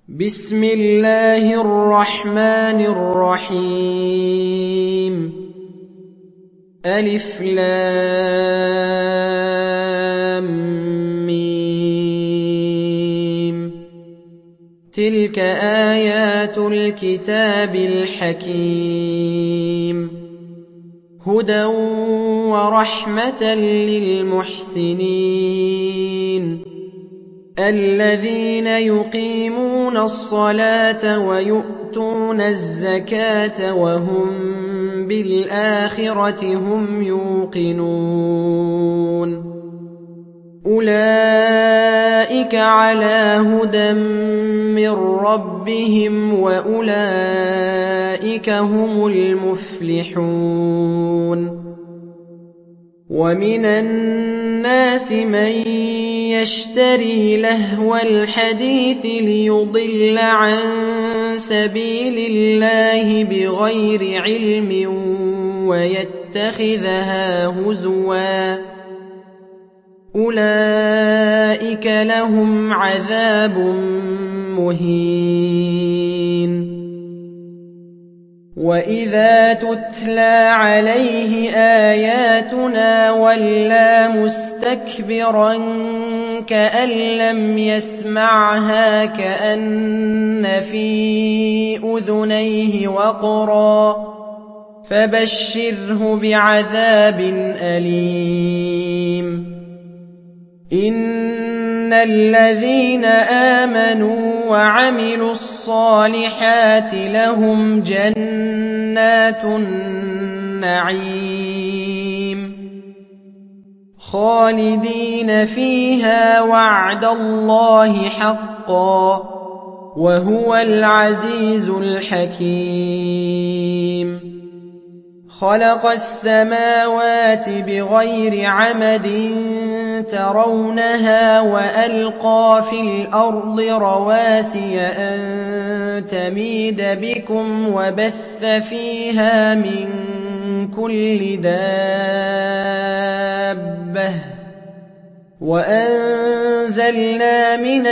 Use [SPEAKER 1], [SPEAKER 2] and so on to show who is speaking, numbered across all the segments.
[SPEAKER 1] بسم الله الرحمن الرحيم ألف لام ميم تلك آيات الكتاب الحكيم هدى ورحمة للمحسنين الذين يقيمون الصلاة ويؤتون الزكاة وهم بالآخرة هم يوقنون أولئك على هدى من ربهم وأولئك هم المفلحون ومن الناس من يشتري لهو الحديث ليضل عن سبيل الله بغير علم ويتخذها هزوا أولئك لهم عذاب مهين وإذا تتلى عليه آياتنا ولى مستكبرا كأن لم يسمعها كأن في أذنيه وقرا فبشره بعذاب أليم إن الذين آمنوا وعملوا الصالحات لهم جنات النعيم خالدين فيها وعد الله حقا وهو العزيز الحكيم خلق السماوات بغير عمد ترونها وألقى في الأرض رواسي أن تميد بكم وبث فيها من كل دابة وأنزلنا من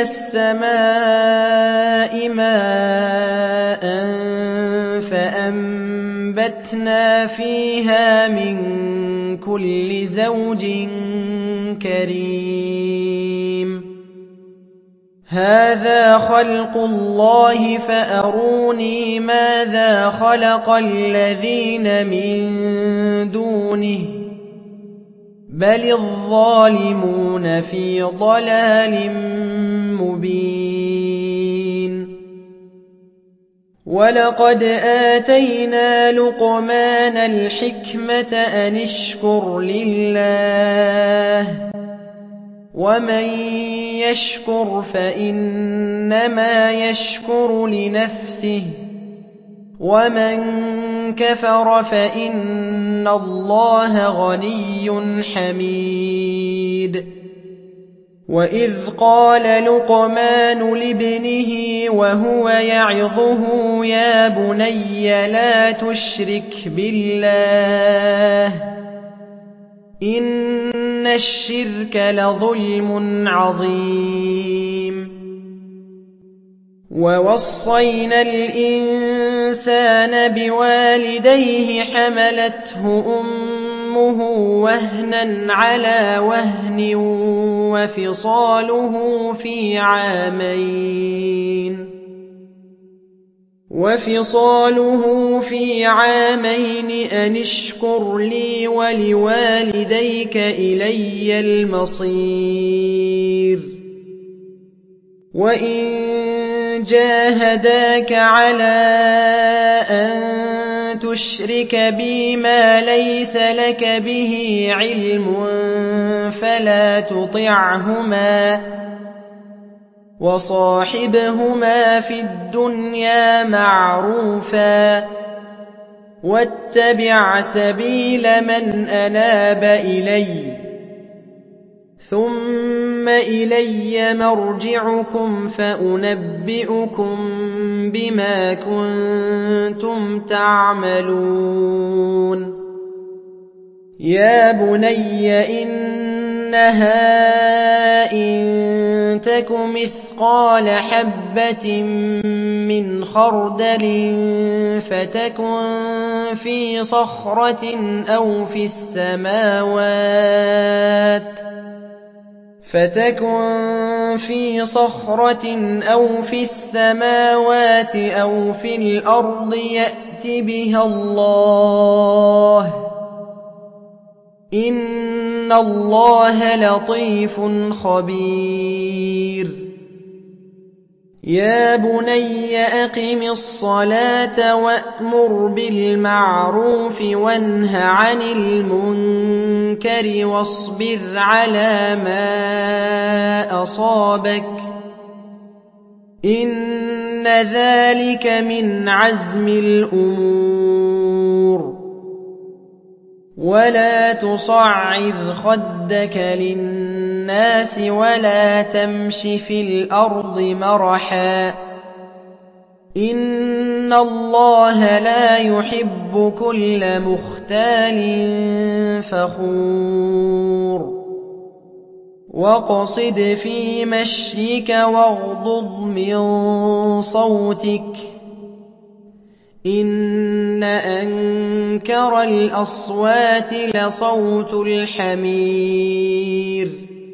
[SPEAKER 1] السماء ماء فأنبتنا فيها من كل زوج كريم هذا خلق الله فأروني ماذا خلق الذين من دونه بل الظالمون في ضلال مبين ولقد آتينا لقمان الحكمة أن اشكر لله ومن يشكر فإنما يشكر لنفسه ومن كفر فإن الله غني حميد وإذ قال لقمان لابنه وهو يعظه يا بني لا تشرك بالله إن الشرك لظلم عظيم ووصينا الإنسان بوالديه حملته أمه وهنا على وهن وفصاله في عامين أن اشكر لي ولوالديك إلي المصير وإن جاهداك على أن تشرك بي ما ليس لك به علم فلا تطعهما وصاحبهما في الدنيا معروفا واتبع سبيل من أناب إلي ثم إلي مرجعكم فأنبئكم بما كنتم تعملون يا بني إنها إن تَكُ مِثْقَالَ حَبَّةٍ مِّنْ خَرْدَلٍ فَتَكُن فِي صَخْرَةٍ أَوْ فِي السَّمَاوَاتِ أَوْ فِي الْأَرْضِ يَأْتِ بِهَا اللَّهُ ۚ إِنَّ اللَّهَ لَطِيفٌ خَبِيرٌ يَا بُنَيَّ أَقِمِ الصَّلَاةَ وَأْمُرْ بِالْمَعْرُوفِ وَانْهَ عَنِ الْمُنكَرِ وَاصْبِرْ عَلَىٰ مَا أَصَابَكَ ۖ إِنَّ ذَٰلِكَ مِنْ عَزْمِ الْأُمُورِ وَلَا تُصَعِّرْ خَدَّكَ لِلنَّاسِ وَلَا تَمْشِ فِي الْأَرْضِ مَرَحًا ۖ إِنَّ اللَّهَ لَا يُحِبُّ كُلَّ مُخْتَالٍ فَخُورٍ وَاقْصِدْ فِي مَشْيِكَ وَاغْضُضْ مِن صَوْتِكَ ۚ إِنَّ أَنكَرَ الْأَصْوَاتِ لَصَوْتُ الْحَمِيرِ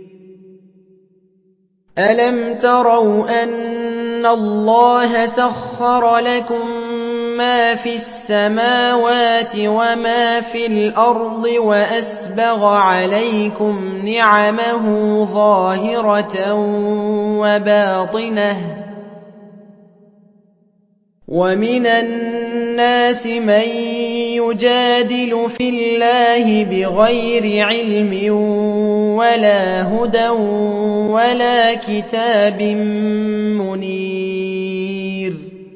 [SPEAKER 1] أَلَمْ تَرَوْا أَنَّ اللَّهَ سَخَّرَ لَكُم مَّا فِي السَّمَاوَاتِ وَمَا فِي الْأَرْضِ وَأَسْبَغَ عَلَيْكُمْ نِعَمَهُ ظَاهِرَةً وَبَاطِنَةً ۗ وَمِنَ النَّاسِ مَن يُجَادِلُ فِي اللَّهِ بِغَيْرِ عِلْمٍ وَلَا هُدًى وَلَا كِتَابٍ مُّنِيرٍ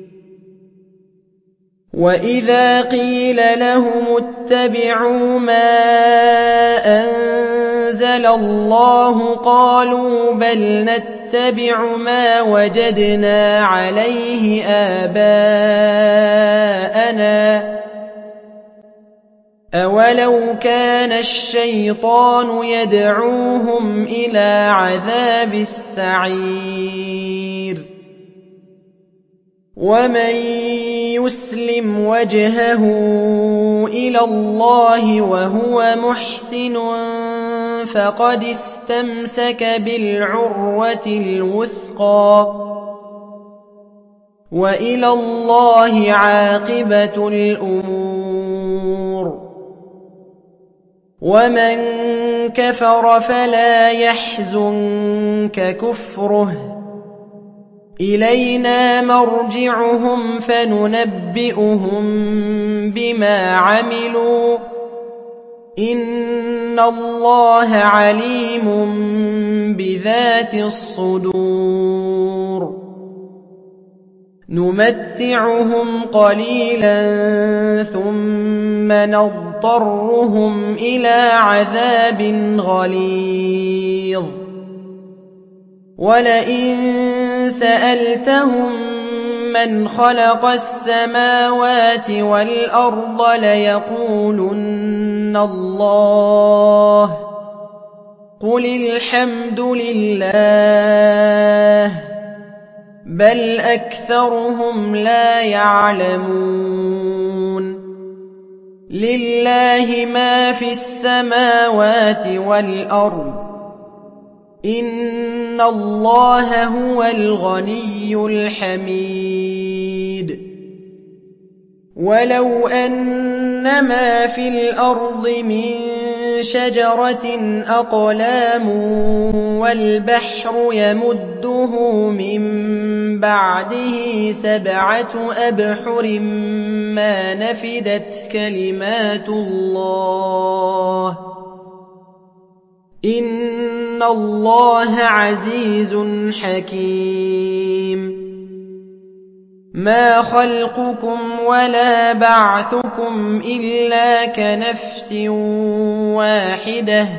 [SPEAKER 1] وَإِذَا قِيلَ لَهُمُ اتَّبِعُوا مَا أَنزَلَ اللَّهُ قَالُوا بَلْ نَتَّبِعُ مَا وَجَدْنَا عَلَيْهِ آبَاءَنَا ۚ أَوَلَوْ كَانَ الشَّيْطَانُ يَدْعُوهُمْ إِلَىٰ عَذَابِ السَّعِيرِ وَمَن يُسْلِمْ وَجْهَهُ إِلَى اللَّهِ وَهُوَ مُحْسِنٌ فَقَدِ اسْتَمْسَكَ بِالْعُرْوَةِ الْوُثْقَىٰ ۗ وَإِلَى اللَّهِ عَاقِبَةُ الْأُمُورِ وَمَن كَفَرَ فَلَا يَحْزُنكَ كُفْرُهُ ۚ إِلَيْنَا مَرْجِعُهُمْ فَنُنَبِّئُهُم بِمَا عَمِلُوا ۚ إِنَّ اللَّهَ عَلِيمٌ بِذَاتِ الصُّدُورِ نُمَتِّعُهُمْ قَلِيلًا ثُمَّ نَضْطَرُّهُمْ إِلَىٰ عَذَابٍ غَلِيظٍ وَلَئِن سَأَلْتَهُم مَّنْ خَلَقَ السَّمَاوَاتِ وَالْأَرْضَ لَيَقُولُنَّ اللَّهُ ۚ قُلِ الْحَمْدُ لِلَّهِ ۚ بَلْ أَكْثَرُهُمْ لَا يَعْلَمُونَ لِلَّهِ مَا فِي السَّمَاوَاتِ وَالْأَرْضِ ۚ إِنَّ اللَّهَ هُوَ الْغَنِيُّ الْحَمِيدُ وَلَوْ أَنَّ مَا فِي الْأَرْضِ مِن شَجَرَةٍ أَقْلَامٌ وَالْبَحْرُ يَمُدُّهُ مِن بَعْدِهِ 7 أَبْحُرٍ مَّا نَفِدَتْ كَلِمَاتُ اللَّهِ ۗ إِنَّ اللَّهَ عَزِيزٌ حَكِيمٌ مَا خَلْقُكُمْ وَلَا بَعْثُكُمْ إِلَّا كَنَفْسٍ وَاحِدَةٍ ۗ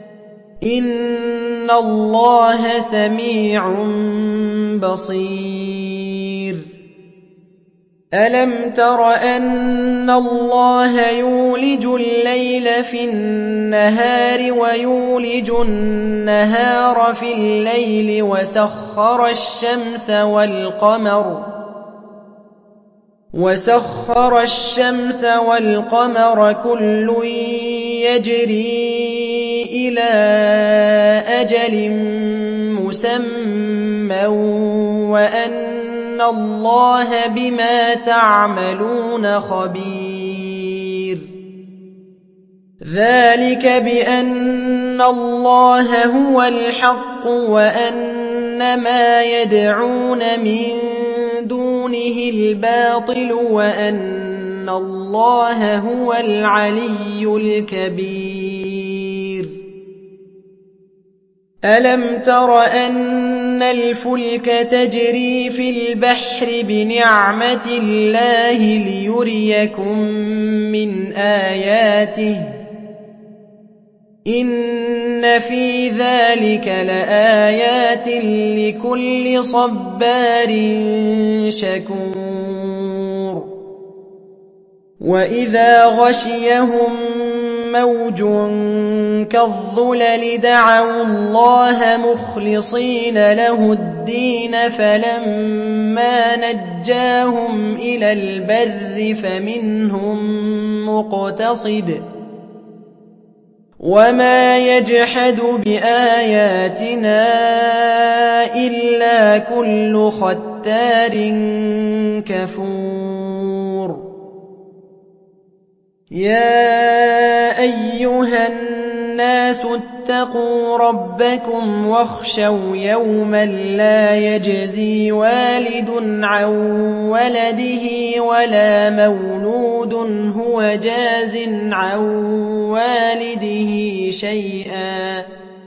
[SPEAKER 1] إِنَّ اللَّهَ سَمِيعٌ بَصِيرٌ أَلَمْ تَرَ أَنَّ اللَّهَ يُولِجُ اللَّيْلَ فِي النَّهَارِ وَيُولِجُ النَّهَارَ فِي اللَّيْلِ وَسَخَّرَ الشَّمْسَ وَالْقَمَرَ كُلٌّ يَجْرِي إِلَىٰ أَجَلٍ مُّسَمًّى وَأَنَّ اللَّهَ بِمَا تَعْمَلُونَ خَبِيرٌ ذَٰلِكَ بِأَنَّ اللَّهَ هُوَ الْحَقُّ وَأَنَّ مَا يَدْعُونَ مِن دُونِهِ الْبَاطِلُ وَأَنَّ اللَّهَ هُوَ الْعَلِيُّ الْكَبِيرُ أَلَمْ تَرَ أَنَّ الْفُلْكَ تَجْرِي فِي الْبَحْرِ بِنِعْمَتِ اللَّهِ لِيُرِيَكُم مِّنْ آيَاتِهِ ۚ إِنَّ فِي ذَٰلِكَ لَآيَاتٍ لِّكُلِّ صَبَّارٍ شَكُورٍ وَإِذَا غَشِيَهُم مَّوْجٌ كَالظُّلَلِ دَعَوُا اللَّهَ مُخْلِصِينَ لَهُ الدِّينَ فَلَمَّا نَجَّاهُمْ إِلَى الْبَرِّ فَمِنْهُم مُّقْتَصِدٌ ۚ وَمَا يَجْحَدُ بِآيَاتِنَا إِلَّا كُلُّ خَتَّارٍ كَفُورٍ يَا أَيُّهَا النَّاسُ اتَّقُوا رَبَّكُمْ وَاخْشَوْا يَوْمًا لَّا يَجْزِي وَالِدٌ عَن وَلَدِهِ وَلَا مَوْلُودٌ هُوَ جَازٍ عَن وَالِدِهِ شَيْئًا ۚ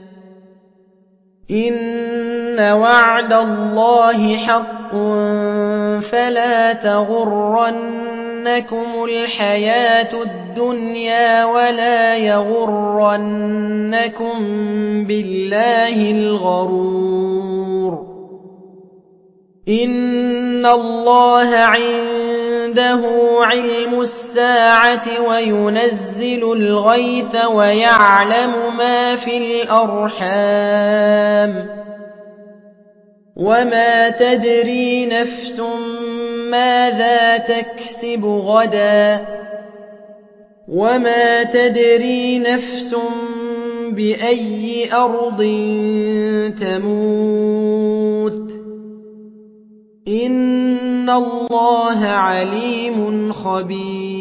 [SPEAKER 1] إِنَّ وَعْدَ اللَّهِ حَقٌّ فَلَا تَغُرَّنَّكُمُ الْحَيَاةُ الدُّنْيَا وَلَا يَغُرَّنَّكُم بِاللَّهِ الْغَرُورُ إِنَّ اللَّهَ عِندَهُ عِلْمُ السَّاعَةِ وَيُنَزِّلُ الْغَيْثَ وَيَعْلَمُ مَا فِي الْأَرْحَامِ ۖ وَمَا تَدْرِي نَفْسٌ مَّاذَا تَكْسِبُ غَدًا ۖ وَمَا تَدْرِي نَفْسٌ بِأَيِّ أَرْضٍ تَمُوتُ ۚ إِنَّ اللَّهَ عَلِيمٌ خَبِيرٌ